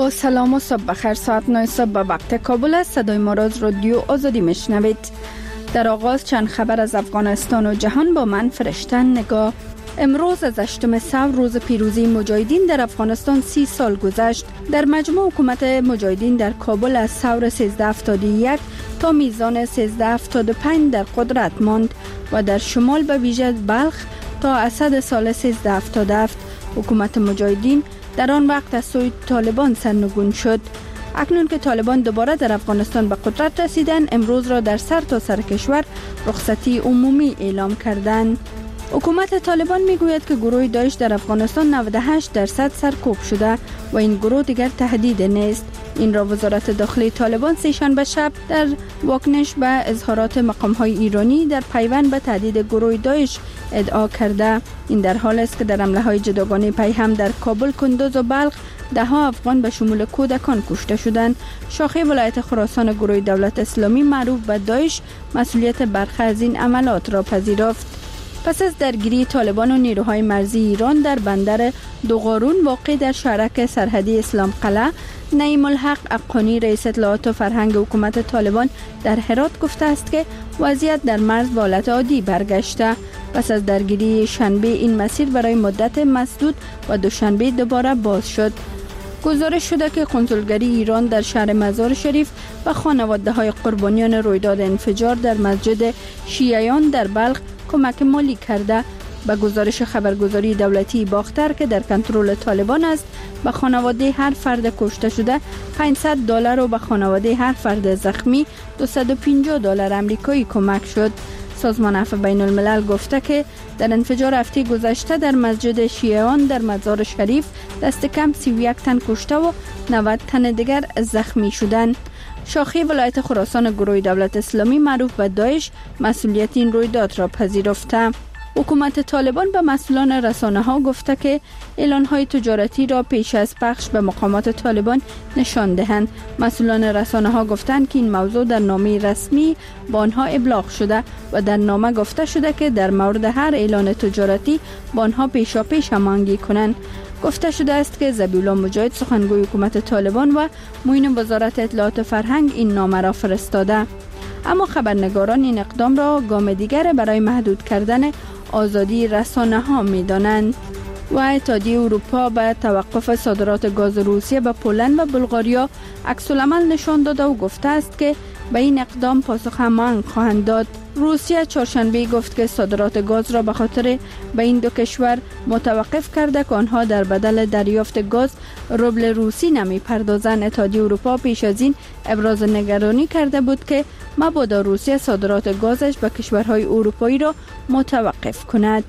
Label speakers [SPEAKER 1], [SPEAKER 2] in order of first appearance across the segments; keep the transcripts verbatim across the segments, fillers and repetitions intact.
[SPEAKER 1] با سلام و صبح بخیر. ساعت نه صبح به وقت کابل است. صدای ما را از رادیو آزادی میشنوید. در آغاز چند خبر از افغانستان و جهان با من فرشته نگاه. امروز از هشتم ثور روز پیروزی مجاهدین در افغانستان سی سال گذشت. در مجموع حکومت مجاهدین در کابل از ثور سیزده هفتاد و یک تا میزان سیزده هفتاد و پنج در قدرت ماند و در شمال به ویژه بلخ تا اسد سال سیزده هفتاد و هفت حکومت مجاهدین در آن وقت از سوی طالبان سرنگون شد. اکنون که طالبان دوباره در افغانستان به قدرت رسیدند، امروز را در سر تا سر کشور رخصتی عمومی اعلام کردند. حکومت طالبان میگوید که گروه داعش در افغانستان نود و هشت درصد سرکوب شده و این گروه دیگر تهدید نیست. این را وزارت داخلی طالبان سه‌شنبه شب در واکنش به اظهارات مقام‌های ایرانی در پیوند به تهدید گروه داعش ادعا کرده. این در حال است که در حمله‌های جداگانه پیهم در کابل، کندوز و بلخ ده ها افغان به شمول کودکان کشته شدند. شاخه ولایت خراسان گروه دولت اسلامی معروف به داعش مسئولیت برخی از این عملات را پذیرفت. پس از درگیری طالبان و نیروهای مرزی ایران در بندر دوغارون واقع در شهرک سرحدی اسلام قلعه، نعیم الحق اقانی رئیس اطلاعات و فرهنگ حکومت طالبان در هرات گفته است که وضعیت در مرز به حالت عادی برگشته. پس از درگیری شنبه این مسیر برای مدت مسدود و دوشنبه دوباره باز شد. گزارش شده که کنسولگری ایران در شهر مزار شریف و خانواده های قربانیان رویداد انفجار در مسجد شیعیان در بلخ کمک مالی کرده. به گزارش خبرگزاری دولتی باختر که در کنترل طالبان است، به خانواده هر فرد کشته شده پانصد دلار و به خانواده هر فرد زخمی دویست و پنجاه دلار آمریکایی کمک شد. سازمان عفو بین الملل گفته که در انفجار هفته گذشته در مسجد شیعیان در مزار شریف دست کم سی و یک تن کشته و نود تن دیگر زخمی شدند. شاخه ولایت خراسان گروه دولت اسلامی معروف به داعش مسئولیت این رویداد را پذیرفته. حکومت طالبان به مسئولان رسانه ها گفته که اعلان های تجارتی را پیش از پخش به مقامات طالبان نشان دهند. مسئولان رسانه ها گفتند که این موضوع در نامه رسمی با آنها ابلاغ شده و در نامه گفته شده که در مورد هر اعلان تجارتی با آنها پیشا پیش هماهنگی کنند. گفته شده است که ذبیحالله مجاهد سخنگوی حکومت طالبان و معین وزارت اطلاعات و فرهنگ این نامه را فرستاده. اما خبرنگاران این اقدام را گام دیگر برای محدود کردن آزادی رسانه ها می دانند. و اتحادیه اروپا به توقف صادرات گاز روسیه به پولند و بلغاریا عکس العمل نشان داده و گفته است که به این اقدام پاسخ هماهنگ خواهند داد. روسیه چهارشنبه گفت که صادرات گاز را به خاطر به این دو کشور متوقف کرده که آنها در بدل دریافت گاز روبل روسی نمی پردازند. اتحادیه اروپا پیش از این ابراز نگرانی کرده بود که مبادا روسیه صادرات گازش به کشورهای اروپایی را متوقف کند.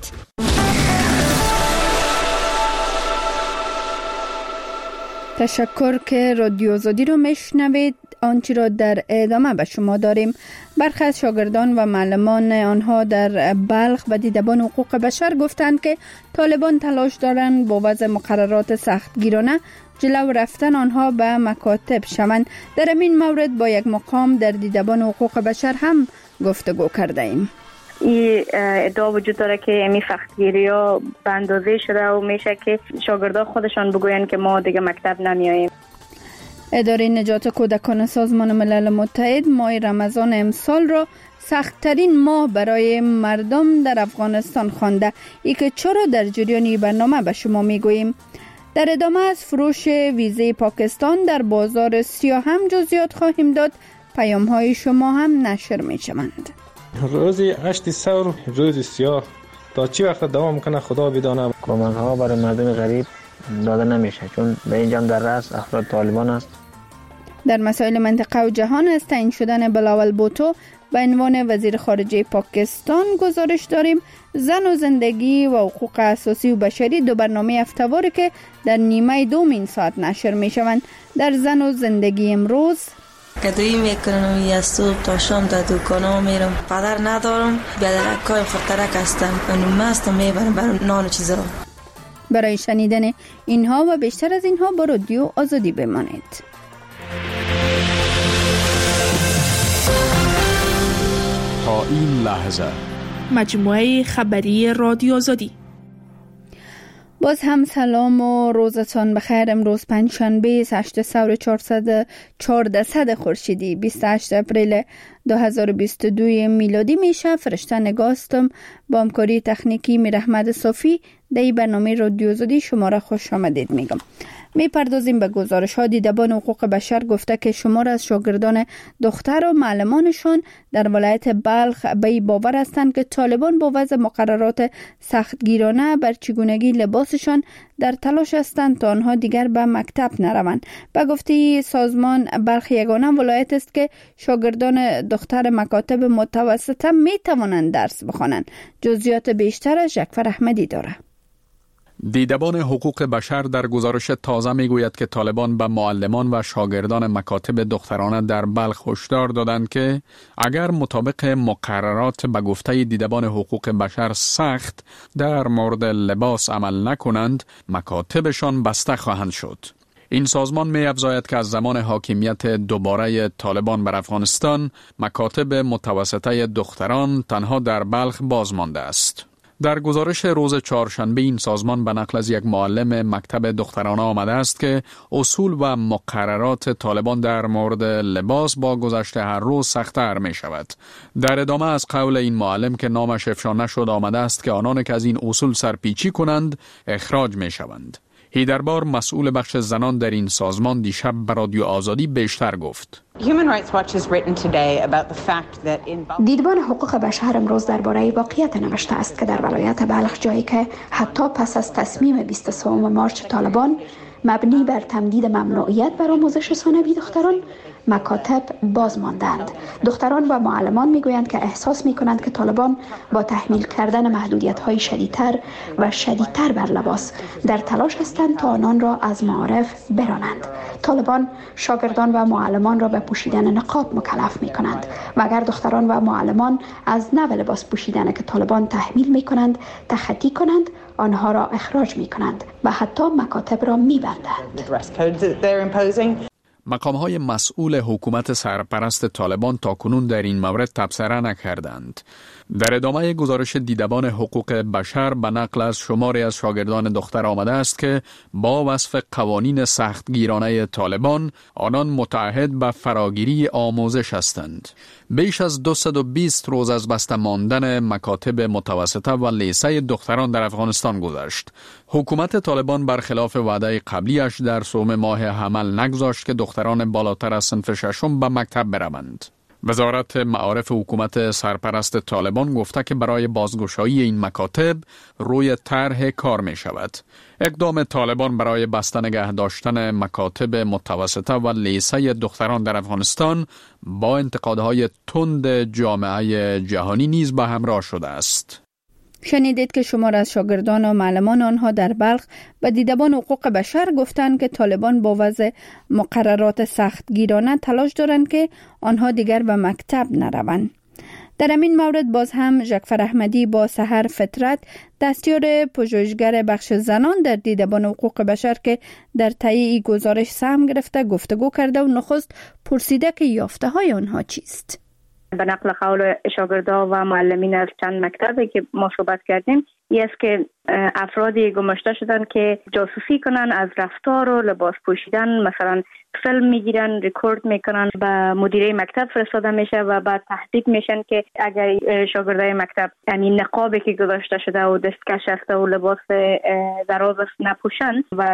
[SPEAKER 1] تشکر که رادیو آزادی رو میشنوید. آنچه را در ادامه به شما داریم. برخی از شاگردان و معلمان آنها در بلخ و دیدبان حقوق بشر گفتند که طالبان تلاش دارند با وضع مقررات سختگیرانه جلو رفتن آنها به مکاتب شوند. در این مورد با یک مقام در دیدبان حقوق بشر هم گفتگو کرده ایم.
[SPEAKER 2] این ادعا وجود داره که امی سختگیری ها به اندازه شده و میشه که شاگردان خودشان بگوین که ما دیگه مکتب نمیاییم.
[SPEAKER 1] اداره نجات کودکان سازمان ملل متحد ماه رمضان امسال را سخت‌ترین ماه برای مردم در افغانستان خوانده. ای که چرا در جریان برنامه به شما میگوییم. در ادامه از فروش ویزه پاکستان در بازار سیاه هم جزئیات خواهیم داد. پیام های شما هم نشر می شوند.
[SPEAKER 3] روز هشت ثور روز سیاه تا چی وقت دوام کنه خدا بداند.
[SPEAKER 4] کمک ها برای مردم غریب داده نمیشه چون به اینجا در رأس افراد طالبان است.
[SPEAKER 1] در مسائل منطقه و جهان از تعیین شدن بلاول بوتو به عنوان وزیر خارجه پاکستان گزارش داریم. زن و زندگی و حقوق اساسی و بشری دو برنامه هفته‌واره که در نیمه دومین ساعت نشر می شوند. در زن و زندگی امروز
[SPEAKER 5] کدویی میکنم یا صبح تا شام در دکانا میرم. پدر ندارم، بیادرکای خودترک هستم. اونو مستم میبرم برای نان و چیزا.
[SPEAKER 1] برای شنیدن اینها و بیشتر از اینها با رادیو آزادی بمانید.
[SPEAKER 6] تا این لحظه
[SPEAKER 7] مجموعه خبری رادیو آزادی.
[SPEAKER 1] باز هم سلام و روزتان بخیر. امروز پنجشنبه هشت سور و چهارصد و چهارده خورشیدی بیست و هشت اپریل دو هزار و بیست و دو میلادی میشه. فرشته نگاستم با همکاری تکنیکی میرحمد صافی در این برنامه رادیو آزادی شما را خوش آمدید میگم. می پردازیم به گزارش ها. دیدبان حقوق بشر گفته که شمار از شاگردان دختر و معلمانشان در ولایت بلخ به این باور هستند که طالبان با وضع مقررات سختگیرانه بر چگونگی لباسشان در تلاش هستند تا آنها دیگر به مکتب نروند. به گفته سازمان بلخ یگانه ولایت است که شاگردان دختر مکاتب متوسطه می توانند درس بخوانند. جزئیات بیشتر از جعفر احمدی داره.
[SPEAKER 6] دیدبان حقوق بشر در گزارش تازه میگوید که طالبان به معلمان و شاگردان مکاتب دخترانه در بلخ هشدار دادند که اگر مطابق مقررات به گفته دیدبان حقوق بشر سخت در مورد لباس عمل نکنند، مکاتبشان بسته خواهند شد. این سازمان می افزاید که از زمان حاکمیت دوباره طالبان بر افغانستان، مکاتب متوسطه دختران تنها در بلخ باز مانده است. در گزارش روز چهارشنبه این سازمان به نقل از یک معلم مکتب دخترانه آمده است که اصول و مقررات طالبان در مورد لباس با گذشت هر روز سخت‌تر می شود. در ادامه از قول این معلم که نامش افشا نشد آمده است که آنان که از این اصول سرپیچی کنند اخراج می شوند. هیدربار مسئول بخش زنان در این سازمان دیشب به رادیو آزادی بیشتر گفت.
[SPEAKER 7] دیدبان حقوق بشر امروز درباره واقعیت نوشته است که در ولایت بلخ، جایی که حتی پس از تصمیم بیست و سوم مارچ طالبان مبنی بر تمدید ممنوعیت بر آموزش ثانوی دختران، مکاتب باز ماندند. دختران و معلمان میگویند که احساس میکنند که طالبان با تحمیل کردن محدودیت‌های شدیدتر و شدیدتر بر لباس در تلاش هستند تا آنان را از معارف برانند. طالبان شاگردان و معلمان را به پوشیدن نقاب مکلف میکنند و اگر دختران و معلمان از نوع لباس پوشیدن که طالبان تحمیل میکنند تخطی کنند، آنها را اخراج میکنند و حتی مکاتب را میبندند.
[SPEAKER 6] مقام‌های مسئول حکومت سرپرست طالبان تاکنون در این مورد تبصره نکردند. در ادامه گزارش دیدبان حقوق بشر به نقل از شماری از شاگردان دختر آمده است که با وصف قوانین سختگیرانه طالبان آنان متعهد به فراگیری آموزش هستند. بیش از دویست و بیست روز از بسته ماندن مکاتب متوسطه و لیسه دختران در افغانستان گذشت. حکومت طالبان برخلاف وعده قبلیش در سوم ماه حمل نگذاشت که دختران بالاتر از صنف ششم به مکتب بروند. وزارت معارف حکومت سرپرست طالبان گفته که برای بازگشایی این مکاتب روی طرح کار می شود. اقدام طالبان برای بسته نگه داشتن مکاتب متوسطه و لیسه دختران در افغانستان با انتقادهای تند جامعه جهانی نیز به همراه شده است.
[SPEAKER 1] شنیدید که شمار از شاگردان و معلمان آنها در بلخ به دیدبان حقوق بشر گفتند که طالبان با وضع مقررات سختگیرانه تلاش دارند که آنها دیگر به مکتب نروند. در همین مورد باز هم جعفر احمدی با سحر فطرت، دستیار پژوهشگر بخش زنان در دیدبان حقوق بشر که در طی گزارش سهم گرفته گفتگو کرده و نخست پرسیده که یافته های آنها چیست.
[SPEAKER 2] به نقل قول شاگردان و معلمین از چند مکتبی که ما صحبت کردیم، این است که افرادی گماشته شدن که جاسوسی کنن از رفتار و لباس پوشیدن، مثلا فیلم میگیرن، ریکورد میکنن، به مدیره مکتب فرستاده میشه و بعد تهدید میشن که اگر شاگردای مکتب یعنی نقابی که گذاشته شده و دستکش است و لباس دراز نپوشن و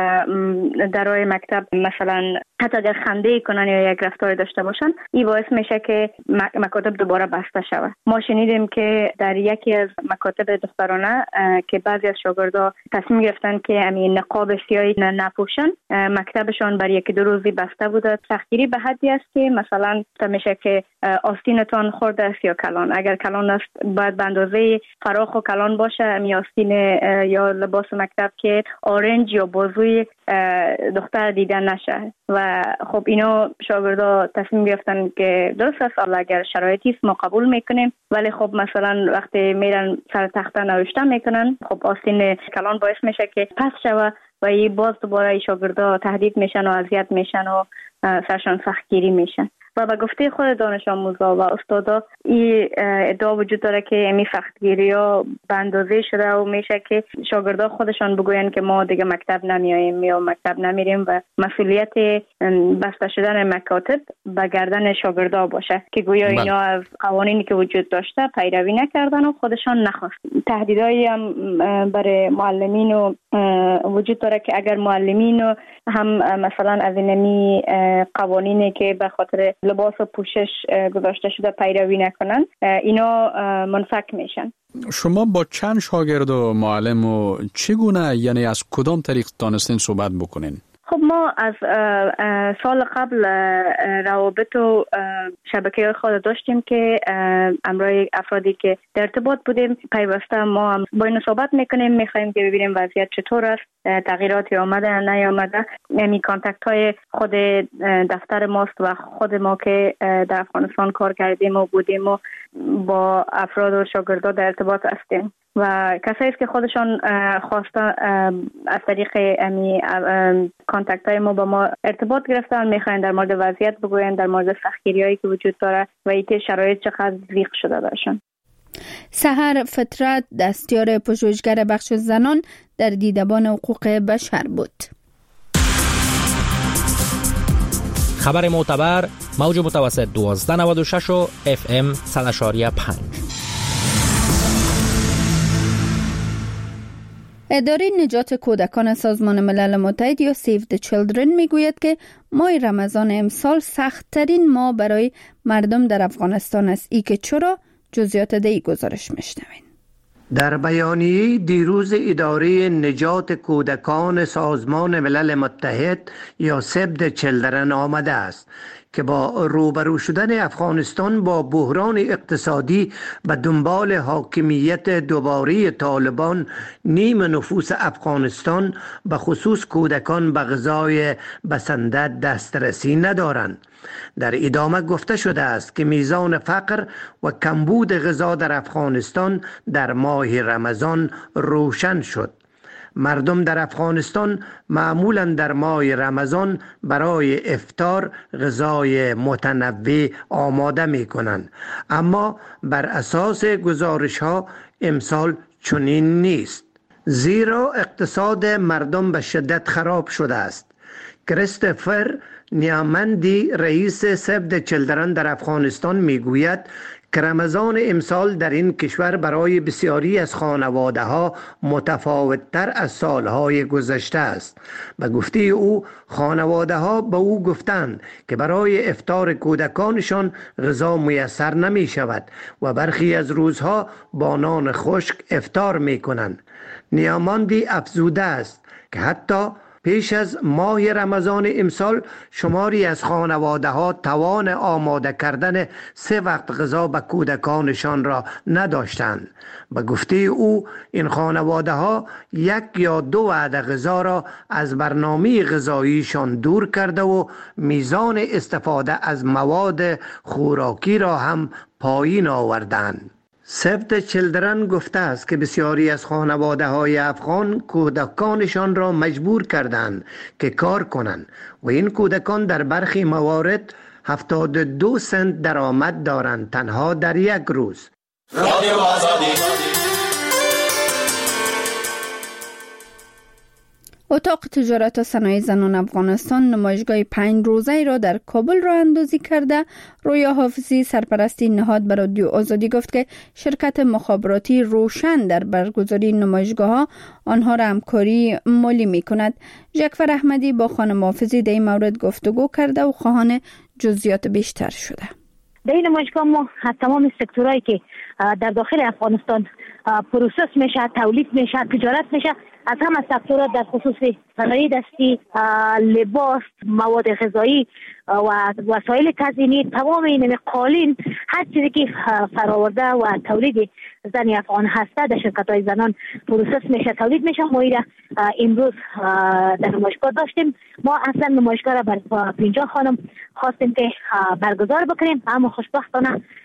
[SPEAKER 2] درای مکتب مثلا حتی اگر خنده کنن یا یک رفتار داشته باشن، این باعث میشه که مکاتب دوباره بسته شود. ما شنیدیم که در یکی از مکاتب دخترانه که بعضی از شاگردا تصمیم گرفتن که همین نقاب سیاهی نپوشن، مکتبشان برای یک دو روزی بسته بوده. سختگیری به حدی است که مثلا میشه که آستینتان خورده است یا کلان، اگر کلان است باید به اندازه فراخ و کلان باشه. همین آستین یا لباس مکتب که آرنج یا بازوی دختر دیده نشه و خب اینا شاگردا تصمیم گرفتن که درست است اگر شرایطی است ما قبول میکنیم، ولی خب مثلا وقتی میرن سر تخته نوشته میکنن، خب آستین کلان باعث میشه که پس شوه و این باز دوباره شاگردا تهدید میشن و اذیت میشن و سرشان سختگیری میشن. و به گفته خود دانش آموزا و استادا این ادعا وجود داره که امی سختگیری ها به اندازه شده و میشه که شاگردا خودشان بگوین که ما دیگه مکتب نمیاییم یا مکتب نمیریم و مسئولیت بسته شدن مکاتب به گردن شاگردا باشه که گویا
[SPEAKER 6] بله.
[SPEAKER 2] اینا از قوانینی که وجود داشته پیروی نکردن و خودشان نخواست. تهدیدایی هم برای معلمین و وجود داره که اگر معلمین هم مثلا از اینمی قوانینی که به خاطر لباس و پوشش گذاشته شده پیروی نکنن اینا منفک میشن.
[SPEAKER 6] شما با چند شاگرد و معلم و چگونه، یعنی از کدام طریق دانستین صحبت بکنین؟
[SPEAKER 2] خب ما از سال قبل روابط و شبکه خود داشتیم که امرای افرادی که در ارتباط بودیم پیوسته ما هم با این صحبت میکنیم، میخوایم که ببینیم وضعیت چطور است، تغییراتی آمده نیامده. یعنی کانتکت های خود دفتر ماست و خود ما که در افغانستان کار کردیم و بودیم و با افراد و شاگردان در ارتباط هستیم و کسایی است که خودشان خواستن از طریق امی کانتکت های ما با ما ارتباط گرفتن، میخواین در مورد وضعیت بگوین، در مورد سختگیری هایی که وجود داره و اینکه شرایط چقدر ضیق شده داشتن.
[SPEAKER 1] سحر فطرت، دستیار پژوهشگر بخش زنان در دیدبان حقوق بشر بود.
[SPEAKER 8] خبر معتبر، موج متوسط دوازده نود و شش و اف ام صد و پنج.
[SPEAKER 1] اداره نجات کودکان سازمان ملل متحد یا سیو د چیلدرن میگوید که ماه رمضان امسال سخت‌ترین ماه برای مردم در افغانستان است. ای که چرا؟ جزئیات دی گزارش میشنوین.
[SPEAKER 9] در بیانیه دیروز اداره نجات کودکان سازمان ملل متحد یا سیو د چیلدرن آمده است که با روبرو شدن افغانستان با بحران اقتصادی به دنبال حاکمیت دوباره طالبان، نیم نفوس افغانستان به خصوص کودکان به غذای بسنده دسترسی ندارند. در ادامه گفته شده است که میزان فقر و کمبود غذا در افغانستان در ماه رمضان روشن شد. مردم در افغانستان معمولاً در ماه رمضان برای افطار غذای متنوع آماده می کنند، اما بر اساس گزارش ها امسال چنین نیست، زیرا اقتصاد مردم به شدت خراب شده است. کریستوفر نیامندی، رئیس سیو د چیلدرن در افغانستان میگوید که رمضان امسال در این کشور برای بسیاری از خانواده ها متفاوت‌تر از سالهای گذشته است. به گفته او، خانواده ها به او گفتند که برای افطار کودکانشان غذا میسر نمی شود و برخی از روزها با نان خشک افطار می کنند. نیاماندی افزوده است که حتی پیش از ماه رمضان امسال شماری از خانواده ها توان آماده کردن سه وقت غذا به کودکانشان را نداشتند. به گفته او، این خانواده ها یک یا دو وعده غذا را از برنامه غذاییشان دور کرده و میزان استفاده از مواد خوراکی را هم پایین آوردند. سیو د چیلدرن گفته است که بسیاری از خانواده های افغان کودکانشان را مجبور کردند که کار کنند و این کودکان در برخی موارد هفتاد و دو سنت درآمد دارند تنها در یک روز. رادیو آزادی.
[SPEAKER 1] اتاق تجارت و صنایع زنان افغانستان نمایشگاه پنج روزه را در کابل راه اندازی کرده. رویا حافظی، سرپرستی نهاد بر رادیو آزادی، گفت که شرکت مخابراتی روشن در برگزاری نمایشگاه ها آنها را همکاری مالی می کند. ژکفر احمدی با خانم حافظی در این مورد گفتگو کرده و خواهان جزئیات بیشتر شده.
[SPEAKER 10] در این نمایشگاه ما تمام سکتورهایی که در داخل افغانستان پروسس میشه، تولید میشه، تجارت میشه، از همه سکتورها در خصوص صنایع دستی، لباس، مواد غذایی و وسایل تزیینی، تمام این قالین، هر چیزی که فراورده و تولید زن افغان هسته در شرکت‌های زنان پروسس میشه، تولید میشه. ما ایره امروز در نمایشگاه داشتیم. ما اصلا نمایشگاه را بر پنجاه خانم خواستیم که برگزار بکنیم، اما خوشبختانه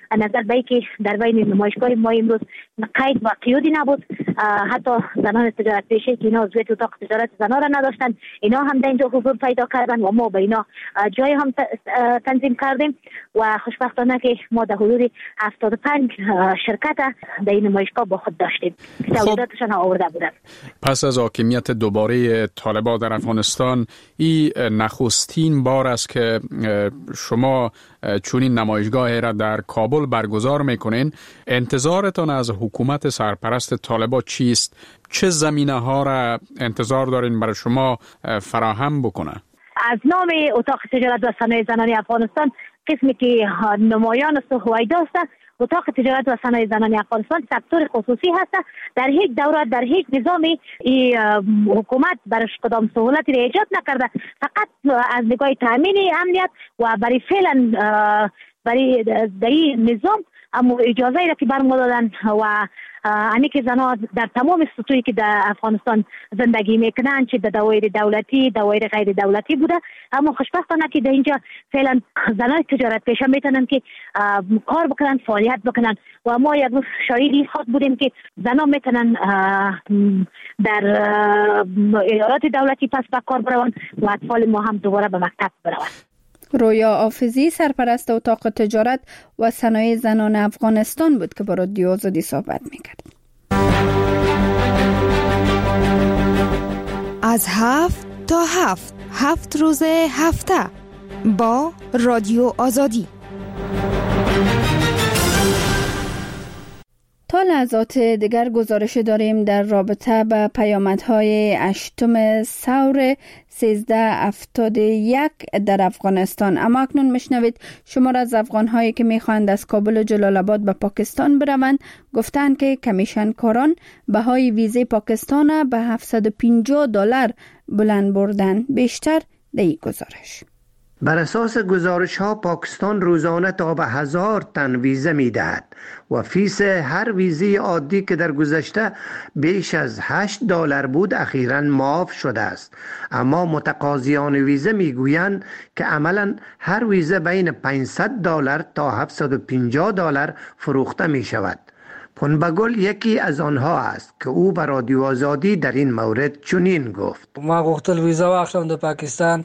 [SPEAKER 10] نظر به که در بین نمایشگاه ما امروز قید و قیودی نبود، حتی زنان تجارت پیشه که اینا عضویت اتاق تجارت زنان را نداشتن، اینا هم در اینجا حضور پیدا کردن و ما به اینا جای هم تنظیم کردیم و خوشبختانه که ما در حدود هفتاد و پنج شرکت در این نمایشگاه با خود داشتیم که تولیداتشان آورده بودن.
[SPEAKER 6] پس از حاکمیت دوباره طالبان در افغانستان، این نخستین بار است که شما چونین نمایشگاه را در کابل برگزار میکنین. انتظارتان از حکومت سرپرست طالبان چیست؟ چه زمینه ها را انتظار دارین برای شما فراهم بکنه؟
[SPEAKER 10] از نام اتاق تجارت و صنایع زنان افغانستان، قسمی که نمایان است و هویدا است، اتاق تجارت و صنایع زنان افغانستان سکتور خصوصی هست. در هیچ دوره در هیچ نظامی حکومت برش کدام سهولتی را ایجاد نکرده، فقط از نگاه تامین امنیت و برای فعلا برای در این نظام اما اجازه را که برما دادن و انی که زنها در تمام سطوحی که در افغانستان زندگی میکنن، چه در دوایر دولتی دوایر غیر دولتی بوده، اما خوشبختانه که در اینجا فعلا زنان تجارت پیشه میتونن که کار بکنن، فعالیت بکنن و ما یک روز شاهدی خود بودیم که زنها میتونن در ادارات دولتی پس به کار بروند و اطفال ما هم دوباره به مکتب بروند.
[SPEAKER 1] رویا آفزی سرپرست اتاق تجارت و صنایع زنان افغانستان بود که با رادیو آزادی صحبت میکرد.
[SPEAKER 11] از هفت تا هفت هفت روز هفته با رادیو آزادی.
[SPEAKER 1] تا لحظات دیگر گزارش داریم در رابطه با پیامدهای هشتم ثور سیزده هفتاد و یک در افغانستان. اما اکنون میشنوید شمار از افغانهایی که میخواهند از کابل و جلال آباد به پاکستان بروند گفتند که کمیشن کاران بهای ویزه پاکستان به هفتصد و پنجاه دلار بلند بردن. بیشتر در این گزارش.
[SPEAKER 9] بر اساس گزارش ها پاکستان روزانه تا به هزار تن ویزه می دهد و فیس هر ویزه عادی که در گذشته بیش از هشت دلار بود اخیراً معاف شده است. اما متقاضیان ویزه می گویند که عملاً هر ویزه بین پانصد دلار تا هفتصد و پنجاه دلار فروخته می شود. پنبگل یکی از آنها است که او به رادیو آزادی در این مورد چنین گفت:
[SPEAKER 12] ما گفتل ویزا واخلم در پاکستان.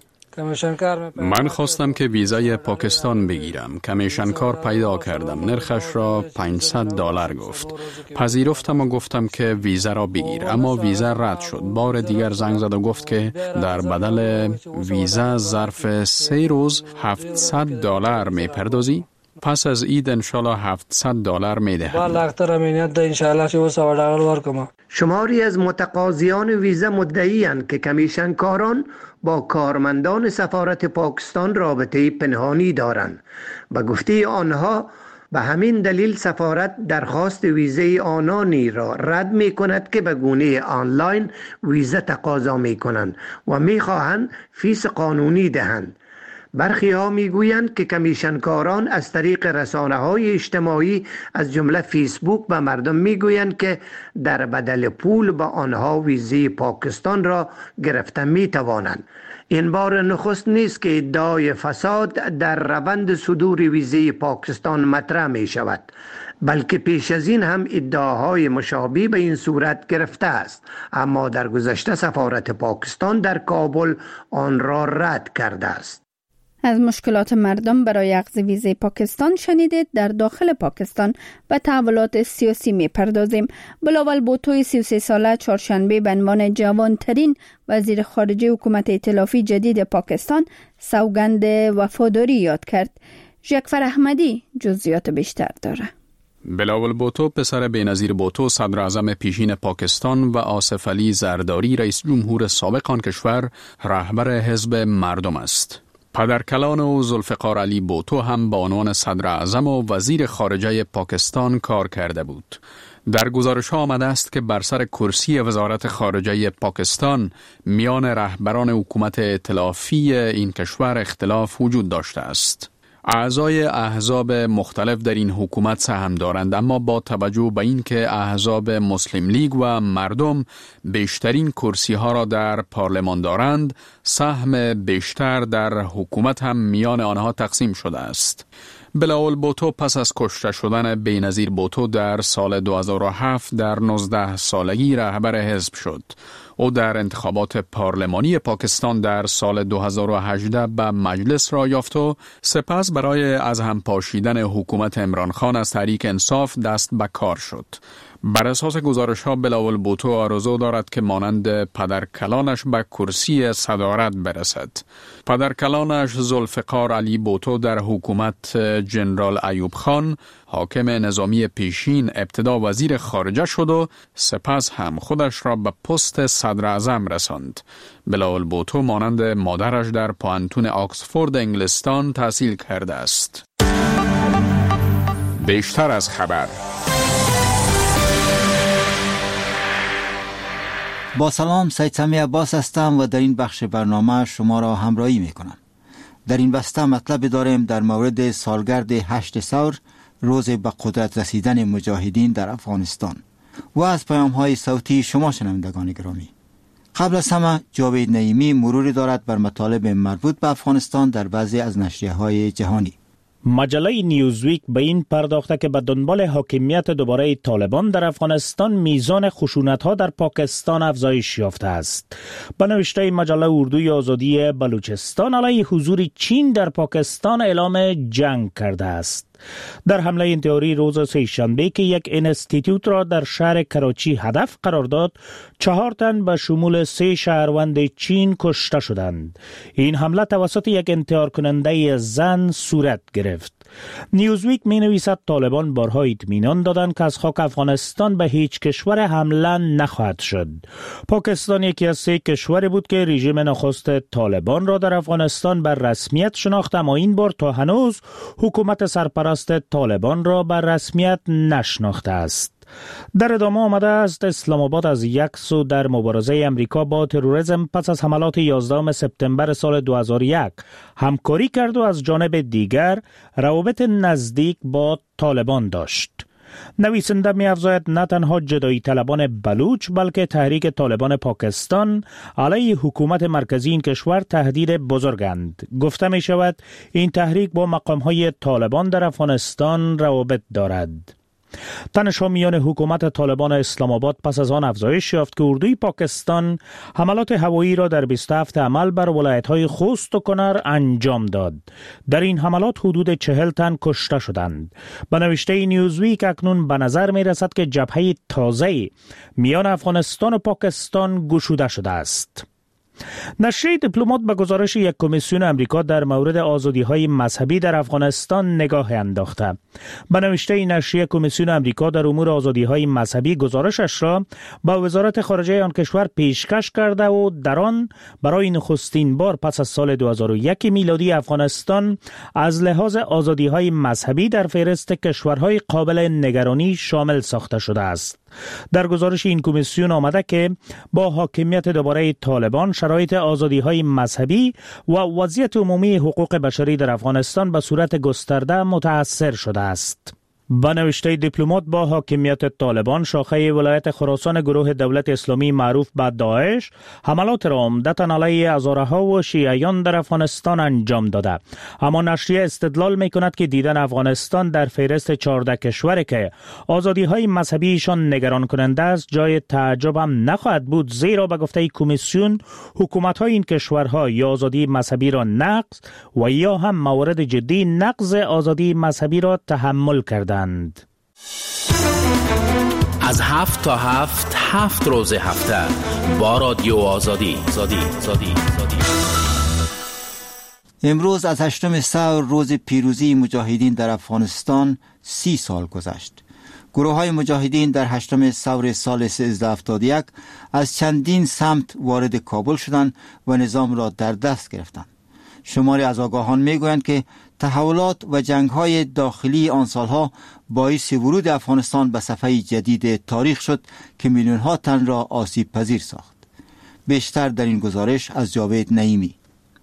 [SPEAKER 6] من خواستم که ویزای پاکستان بگیرم. کمیشن کار پیدا کردم. نرخش را پانصد دلار گفت. پذیرفتم و گفتم که ویزا را بگیر، اما ویزا رد شد. بار دیگر زنگ زد و گفت که در بدل ویزا ظرف سه روز هفتصد دلار میپردازی. پس از عید انشالله هفتصد دلار میدهم.
[SPEAKER 12] والله اختر امینیت ده انشالله شو سو دلار ورکم.
[SPEAKER 9] شماری از متقاضیان ویزا مدعی‌اند که کمیشن کاران با کارمندان سفارت پاکستان رابطه پنهانی دارند. به گفته آنها به همین دلیل سفارت درخواست ویزه آنانی را رد می کند که به گونه آنلاین ویزه تقاضا می کنند و می خواهند فیس قانونی دهند. برخی ها می گویند که کمیشن کاران از طریق رسانه های اجتماعی از جمله فیسبوک به مردم می گویند که در بدل پول با آنها ویزه پاکستان را گرفته می توانند. این بار نخست نیست که ادعای فساد در روند صدور ویزه پاکستان مطرح می شود، بلکه پیش از این هم ادعاهای مشابه به این صورت گرفته است، اما در گذشته سفارت پاکستان در کابل آن را رد کرده است.
[SPEAKER 1] از مشکلات مردم برای اخذ ویزه پاکستان شنیدید. در داخل پاکستان به تحولات سیاسی می پردازیم. بلاول بوتو سی و سه ساله چهارشنبه به عنوان جوانترین وزیر خارجه حکومت ائتلافی جدید پاکستان سوگند وفاداری یاد کرد. جعفر احمدی جزئیات بیشتر داره.
[SPEAKER 6] بلاول بوتو پسر بینظیر بوتو صدر اعظم پیشین پاکستان و آصف علی زرداری رئیس جمهور سابق آن کشور رهبر حزب مردم است. پدرکلان و ذوالفقار علی بوتو هم با عنوان صدر اعظم و وزیر خارجه پاکستان کار کرده بود. در گزارش ها آمده است که بر سر کرسی وزارت خارجه پاکستان میان رهبران حکومت ائتلافی این کشور اختلاف وجود داشته است. اعضای احزاب مختلف در این حکومت سهم دارند، اما با توجه به اینکه احزاب مسلم لیگ و مردم بیشترین کرسی ها را در پارلمان دارند، سهم بیشتر در حکومت هم میان آنها تقسیم شده است. بلاول بوتو پس از کشته شدن بینظیر بوتو در سال دو هزار و هفت در نوزده سالگی رهبر حزب شد. او در انتخابات پارلمانی پاکستان در سال دو هزار و هجده به مجلس را یافت و سپس برای از هم پاشیدن حکومت عمران خان از تحریک انصاف دست به کار شد. بر اساس گزارش ها بلاول بوتو آرزو دارد که مانند پدرکلانش به کرسی صدارت برسد. پدرکلانش ذوالفقار علی بوتو در حکومت جنرال ایوب خان حاکم نظامی پیشین ابتدا وزیر خارجه شد و سپس هم خودش را به پست صدر اعظم رساند. بلاول بوتو مانند مادرش در پوهنتون آکسفورد انگلستان تحصیل کرده است. بیشتر از خبر.
[SPEAKER 13] با سلام، سید سمی عباس هستم و در این بخش برنامه شما را همراهی می کنم. در این بسته مطلب داریم در مورد سالگرد هشت ثور، روز به قدرت رسیدن مجاهدین در افغانستان و از پیام های صوتی شما شنوندگان گرامی. قبل از همه جاوید نعیمی مروری دارد بر مطالب مربوط به افغانستان در بعضی از نشریه های جهانی.
[SPEAKER 8] مجله نیوزویک به این پرداخته که به دنبال حاکمیت دوباره طالبان در افغانستان میزان خشونت‌ها در پاکستان افزایش یافته است. به نوشته مجله اردوی آزادی بلوچستان، علیه حضور چین در پاکستان اعلام جنگ کرده است. در حمله انتحاری روز سه‌شنبه که یک انستیتوت را در شهر کراچی هدف قرار داد، چهار تن به شمول سه شهروند چین کشته شدند. این حمله توسط یک انتحار کننده زن صورت گرفت. نیوزویک می نویسد طالبان بارها اطمینان دادند که از خاک افغانستان به هیچ کشور حمله نخواهد شد. پاکستان یکی از سه کشوری بود که رژیم نخست طالبان را در افغانستان بر رسمیت شناخت، اما این بار تا هنوز حکومت سرپرست طالبان را بر رسمیت نشناخته است. در ادامه آمده است اسلام آباد از یک سو در مبارزه امریکا با تروریسم پس از حملات یازدهم سپتامبر سال دو هزار و یک همکاری کرد و از جانب دیگر روابط نزدیک با طالبان داشت. نویسنده می افزاید نه تنها جدایی طلبان بلوچ بلکه تحریک طالبان پاکستان علیه حکومت مرکزی این کشور تهدید بزرگند. گفته می شود این تحریک با مقام های طالبان در افغانستان روابط دارد. تنش‌ها میان حکومت طالبان اسلام آباد پس از آن افزایش یافت که اردوی پاکستان حملات هوایی را در بیست و هفت عمل بر ولایت‌های خوست و کنر انجام داد. در این حملات حدود چهل تن کشته شدند. به نوشته نیوزویک اکنون به نظر می‌رسد که جبهه تازه‌ای میان افغانستان و پاکستان گشوده شده است. نشریه دیپلمات به گزارش یک کمیسیون امریکا در مورد آزادی‌های مذهبی در افغانستان نگاه انداخته. به نوشته نشریه، کمیسیون امریکا در امور آزادی‌های مذهبی گزارشش را به وزارت خارجه آن کشور پیشکش کرده و در آن برای نخستین بار پس از سال دو هزار و یک میلادی افغانستان از لحاظ آزادی‌های مذهبی در فهرست کشورهای قابل نگرانی شامل ساخته شده است. در گزارش این کمیسیون آمده که با حاکمیت دوباره طالبان شرایط آزادی‌های مذهبی و وضعیت عمومی حقوق بشری در افغانستان به صورت گسترده متأثر شده است. به نوشته دیپلمات، با حاکمیت طالبان شاخه ولایت خراسان گروه دولت اسلامی معروف به داعش حملات را عمدتاً علیه هزارها و شیعیان در افغانستان انجام داده. اما نشریه استدلال می کند که دیدن افغانستان در فهرست چهارده کشوری که آزادی‌های مذهبیشان نگران کننده است جای تعجب هم نخواهد بود، زیرا به گفته کمیسیون حکومت‌های این کشورها یا آزادی مذهبی را نقض و یا هم موارد جدی نقض آزادی مذهبی را تحمل کردند.
[SPEAKER 14] از هفت تا هفت هفت روز هفته با رادیو آزادی. آزادی. آزادی. آزادی.
[SPEAKER 13] امروز از هشتم ثور، روز پیروزی مجاهدین در افغانستان، سی سال گذشت. گروه های مجاهدین در هشتم ثور سال سیزده هفتاد و یک از چندین سمت وارد کابل شدند و نظام را در دست گرفتند. شماری از آگاهان میگویند که تحولات و جنگ‌های داخلی آن سالها باعث ورود افغانستان به صفحه جدید تاریخ شد که میلیون‌ها تن را آسیب پذیر ساخت. بیشتر در این گزارش از جاوید نعیمی.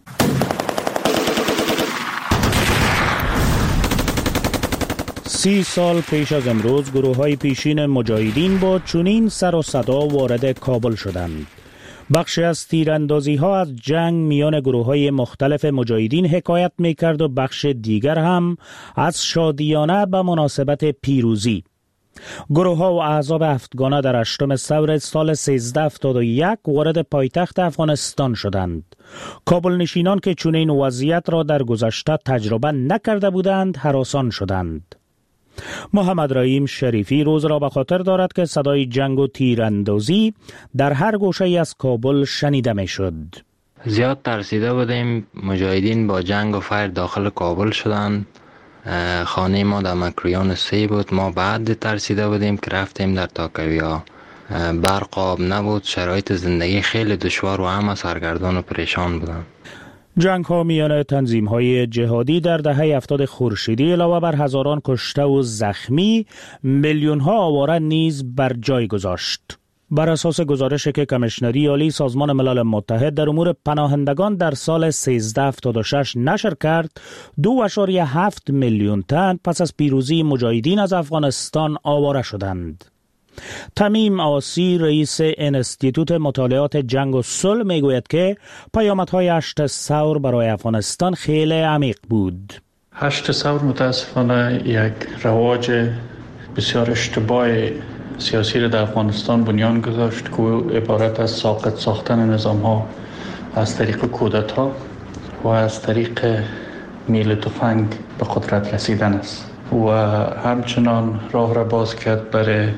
[SPEAKER 8] سی سال پیش از امروز گروه‌های پیشین مجاهدین با چنین سر و صدا وارد کابل شدند. بخشی از تیراندازی ها از جنگ میان گروه های مختلف مجاهدین حکایت می کرد و بخش دیگر هم از شادیانه به مناسبت پیروزی. گروه ها و احزاب هفتگانه در هشتم ثور سال سیزده هفتاد و یک وارد پایتخت افغانستان شدند. کابل نشینان که چنین وضعیت را در گذشته تجربه نکرده بودند هراسان شدند. محمد رحیم شریفی روز را به خاطر دارد که صدای جنگ و تیراندازی در هر گوشه از کابل شنیده می شد.
[SPEAKER 4] زیاد ترسیده بودیم. مجاهدین با جنگ و فیر داخل کابل شدند. خانه ما در مکریان سه بود. ما بعد ترسیده بودیم که رفتیم در تاکویا. برق آب نبود. شرایط زندگی خیلی دشوار و همه سرگردان و پریشان بودند.
[SPEAKER 8] جنگ ها میان تنظیم های جهادی در دهه هفتاد خورشیدی علاوه بر هزاران کشته و زخمی، میلیون ها آواره نیز بر جای گذاشت. بر اساس گزارشی که کمیشنری عالی سازمان ملل متحد در امور پناهندگان در سال سیزده هفتاد و شش نشر کرد، دو اشاریه هفت میلیون تن پس از پیروزی مجاهدین از افغانستان آواره شدند. تمیم آسی رئیس انستیتوت مطالعات جنگ و صلح میگوید که پیامدهای هشت ثور برای افغانستان خیلی عمیق بود.
[SPEAKER 15] هشت ثور متاسفانه یک رواج بسیار اشتباه سیاسی را در افغانستان بنیان گذاشت که عبارت از ساقط ساختن نظام ها از طریق کودتا و از طریق میل تفنگ به قدرت رسیدن است و همچنان راه را باز کرد برای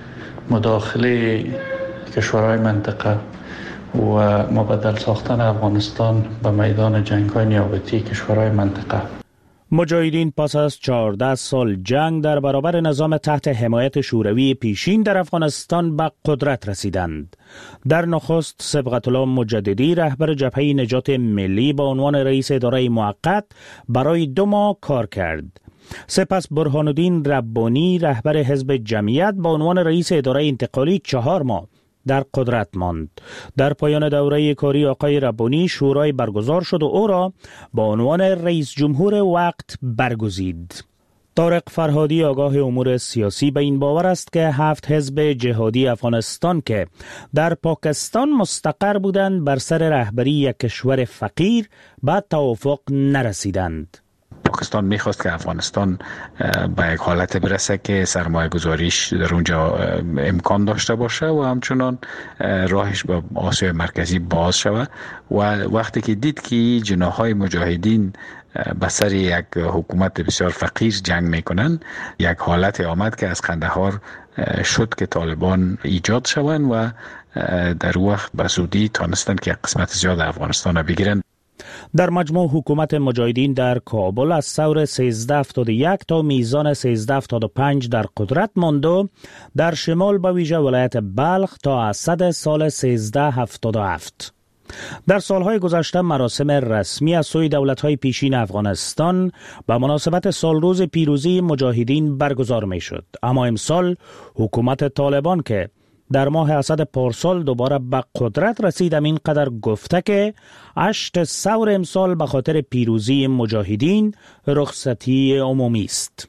[SPEAKER 15] مداخله کشورهای منطقه و مبدل ساختن افغانستان به میدان جنگ‌های نیابتی کشورهای منطقه.
[SPEAKER 8] مجاهدین پس از چهارده سال جنگ در برابر نظام تحت حمایت شوروی پیشین در افغانستان به قدرت رسیدند. در نخست صبغت الله مجددی رهبر جبهه نجات ملی با عنوان رئیس اداره موقت برای دو ماه کار کرد. سپس برهان الدین ربانی رهبر حزب جمعیت با عنوان رئیس اداره انتقالی چهار ماه در قدرت ماند. در پایان دوره کاری آقای ربانی شورای برگزار شد و او را با عنوان رئیس جمهور وقت برگزید. طارق فرهادی آگاه امور سیاسی به این باور است که هفت حزب جهادی افغانستان که در پاکستان مستقر بودند بر سر رهبری یک کشور فقیر به توافق نرسیدند.
[SPEAKER 16] پاکستان میخواست که افغانستان به یک حالت برسه که سرمایه گذاریش در اونجا امکان داشته باشه و همچنان راهش به آسیای مرکزی باز شود و وقتی که دید که جناحهای مجاهدین به سر یک حکومت بسیار فقیر جنگ میکنن، یک حالت آمد که از قندهار شد که طالبان ایجاد شوند و در وقت به زودی تانستند که قسمت زیاد افغانستان را بگیرند.
[SPEAKER 8] در مجموع حکومت مجاهدین در کابل از ثور سیزده هفتاد و یک تا میزان سیزده هفتاد و پنج در قدرت ماند و در شمال به ویژه ولایت بلخ تا اسد سال سیزده هفتاد و هفت. در سالهای گذشته مراسم رسمی از سوی دولت‌های پیشین افغانستان به مناسبت سالروز پیروزی مجاهدین برگزار می‌شد، اما امسال حکومت طالبان که در ماه اسد پارسال دوباره به قدرت رسید اینقدر گفته که هشت ثور امسال به خاطر پیروزی مجاهدین رخصتی عمومی است.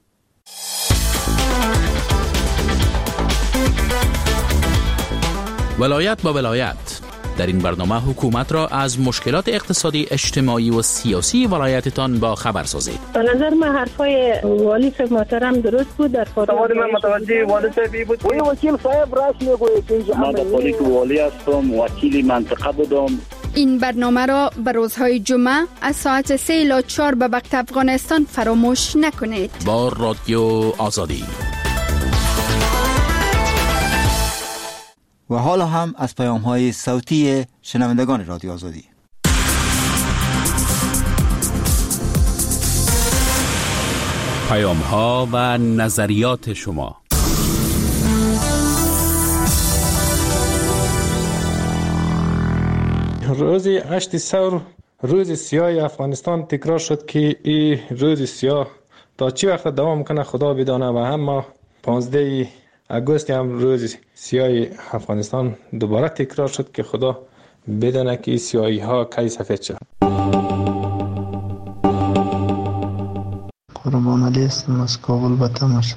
[SPEAKER 14] ولایت با ولایت در این برنامه حکومت را از مشکلات اقتصادی، اجتماعی و سیاسی ولایتتان با خبر سازید.
[SPEAKER 17] به نظر من حرفای والی صاحب محترم درست بود. در
[SPEAKER 18] سوال من متوجه والی صاحب بود. وی وکیل صاحب راست میگوید که من پلیس والی هستم، وکیل منطقه بودم.
[SPEAKER 1] این برنامه را به روزهای جمعه از ساعت سه الی چهار به وقت افغانستان فراموش نکنید.
[SPEAKER 14] با رادیو آزادی.
[SPEAKER 13] و حالا هم از پیام‌های صوتی شنوندگان رادیو آزادی.
[SPEAKER 14] پیام‌ها و نظریات شما.
[SPEAKER 3] روز هشت ثور روز سیاه افغانستان تکرار شد که این روز سیاه تا چی وقت دوام کنه خدا بدانه و هم پانزده اگست هم روز سیاه افغانستان دوباره تکرار شد که خدا بدانه که سیاهی ها کی سفید شد.
[SPEAKER 19] قربان علی هستم از کابل به تماشا.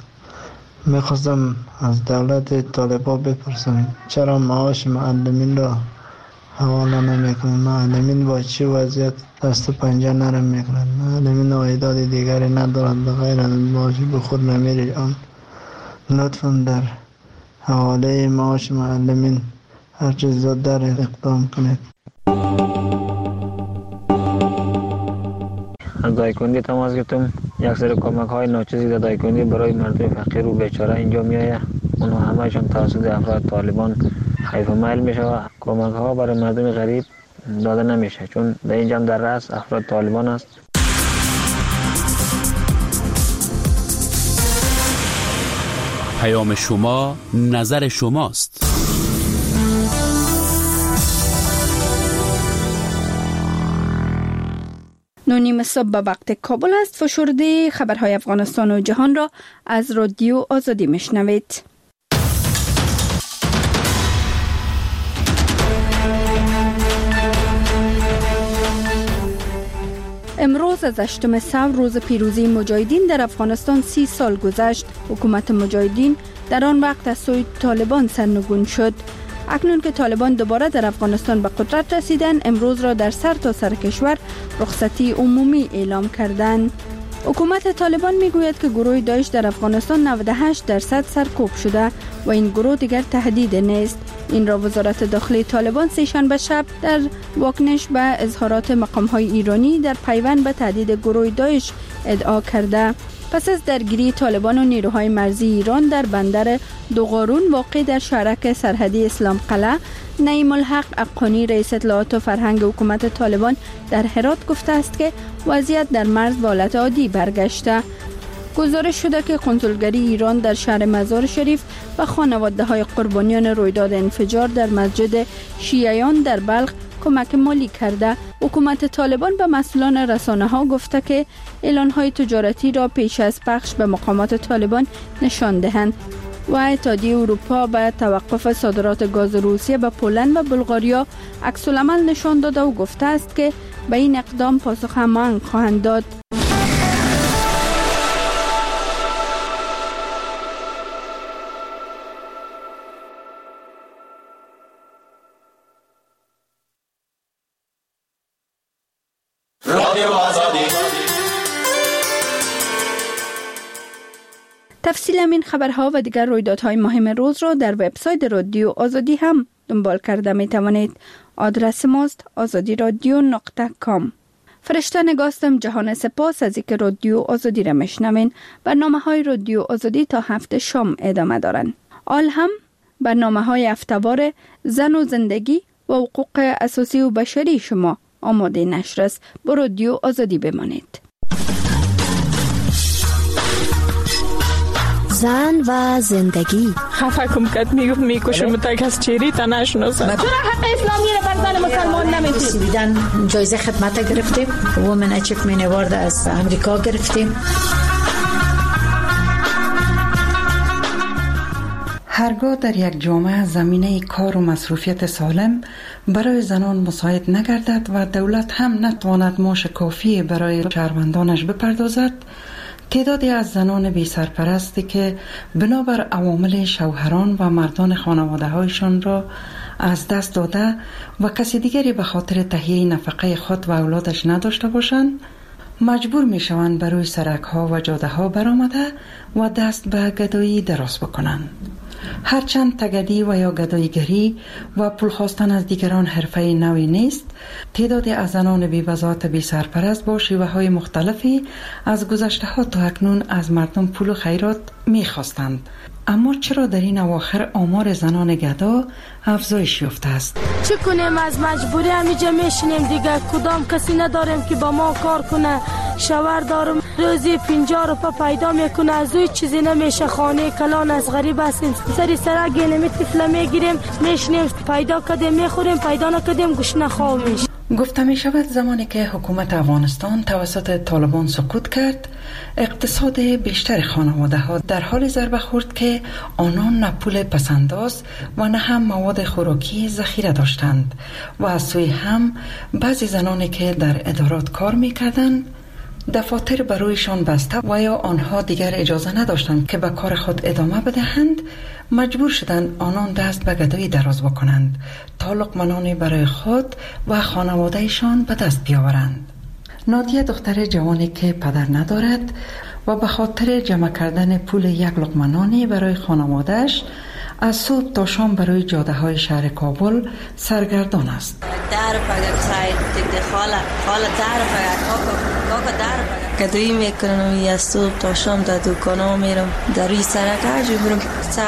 [SPEAKER 19] میخواستم از دولت طالبان بپرسم چرا معاش معلمین را حواله نمیکنن. معلمین با چه وضعیت دست و پنجه نرم میکنن. معلمین عایدات دیگری ندارند بغیر از معاش به خود نمیره. آن لطفا در حواله معاش معلمین هر چیز زودتر اقدام کنید.
[SPEAKER 20] از دایکندی تماس گرفتم. یک سری کمک های ناچیزی در دایکندی برای مردم فقیر و بیچاره اینجا میآید. اونها همهشون توسط افراد طالبان حیف و میل میشه و کمک ها برای مردم غریب داده نمیشه، چون در اینجا در رأس افراد طالبان است.
[SPEAKER 14] پیام شما، نظر شماست.
[SPEAKER 1] نونیم صبح به وقت کابل است. فشرده خبرهای افغانستان و جهان را از رادیو آزادی میشنوید. امروز از هشتم ثور روز پیروزی مجاهدین در افغانستان سی سال گذشت. حکومت مجاهدین در آن وقت از سوی طالبان سرنگون شد. اکنون که طالبان دوباره در افغانستان به قدرت رسیدند، امروز را در سر تا سر کشور رخصتی عمومی اعلام کردند. حکومت طالبان میگوید که گروه داعش در افغانستان نود و هشت درصد سرکوب شده و این گروه دیگر تهدید نیست. این را وزارت داخلی طالبان سه‌شنبه شب در واکنش به اظهارات مقام‌های ایرانی در پیوند به تهدید گروه داعش ادعا کرده. پس از درگیری طالبان و نیروهای مرزی ایران در بندر دوغارون واقع در شهرک سرحدی اسلام قلعه، نعیم الحق اقانی رئیس اطلاعات و فرهنگ حکومت طالبان در هرات گفته است که وضعیت در مرز به حالت عادی برگشته. گزارش شده که کنسولگری ایران در شهر مزار شریف و خانواده های قربانیان رویداد انفجار در مسجد شیعیان در بلخ کمک مالی کرده. حکومت طالبان به مسئولان رسانه ها گفته که اعلان های تجارتی را پیش از پخش به مقامات طالبان نشان دهند و اتحادیه اروپا به توقف صادرات گاز روسیه به پولند و بلغاریا عکس العمل نشان داده و گفته است که به این اقدام پاسخ همان خواهند داد. تفصیل این خبرها و دیگر رویدادهای مهم روز را در وبسایت رادیو آزادی هم دنبال کرده می توانید. آدرس ماست آزادی رادیو نقطه کام. فرشته نگاستم جهان سپاس از اینکه رادیو آزادی را میشنوین. برنامه های رادیو آزادی تا هفت شام ادامه دارند. آل هم برنامه های هفته‌وار زن و زندگی و حقوق اساسی و بشری شما آماده نشر است. با رادیو آزادی بمانید.
[SPEAKER 21] زن و زندگی.
[SPEAKER 22] خفه کم کت میگفت میکشم تا که از چیری تا نشناسم. چرا حق اسلامی رو بر زن مسلمان نمیدید؟
[SPEAKER 21] سویدن جایزه خدمت گرفتیم. وومن اچیومنت اوارد از امریکا گرفتیم.
[SPEAKER 23] هرگاه در یک جامعه زمینه کار و مصروفیت سالم برای زنان مساعد نگردد و دولت هم نتواند معاش کافی برای شهروندانش بپردازد، تعدادی از زنان بی سرپرستی که بنابر عوامل شوهران و مردان خانواده هایشان را از دست داده و کسی دیگری به خاطر تهیه نفقه خود و اولادش نداشته باشند، مجبور می شوند بر روی سرک ها و جاده ها برآمده و دست به گدایی دراز بکنند. هرچند تگدی و یا گداییگری و پول خواستن از دیگران حرفه نوی نیست، تعدادی از زنان بی بضاعت بی سرپرست با شیوه های مختلفی از گذشته ها تا اکنون از مردم پول و خیرات می خواستند. اما چرا در این اواخر آمار زنان گدا افزایش یافته است؟
[SPEAKER 24] چه کنیم؟ از مجبوری همیجا میشینیم دیگه. کدام کسی نداریم که با ما کار کنه. شوهر دارم روزی پنجاه روپه پیدا میکنه، از اوی چیزی نمیشه. خانه کلان از غریب هستیم، سری سرک گلمی طفله میگیریم میشینیم، پیدا کردیم میخوریم، پیدا نکردیم گوشنه خواه میشه.
[SPEAKER 23] گفته می شود زمانی که حکومت افغانستان توسط طالبان سقوط کرد، اقتصاد بیشتر خانواده ها در حال ضربه خورد که آنان نه پول پسنداز و نه هم مواد خوراکی ذخیره داشتند و از سوی هم بعضی زنانی که در ادارات کار می کردند دفاتر برایشان بسته و یا آنها دیگر اجازه نداشتند که به کار خود ادامه بدهند، مجبور شدند آنان دست به گدایی دراز بکنند تا لقمه برای خود و خانوادهشان به دست بیاورند. نادیه دختر جوانی که پدر ندارد و به خاطر جمع کردن پول یک لقمه نانی برای خانوادهش از صبح تا شام برای جاده های شهر کابل سرگردان است.
[SPEAKER 2] گدایی میکنم از صبح تا شام در دکانا میرم، در روی سرک هر جو برم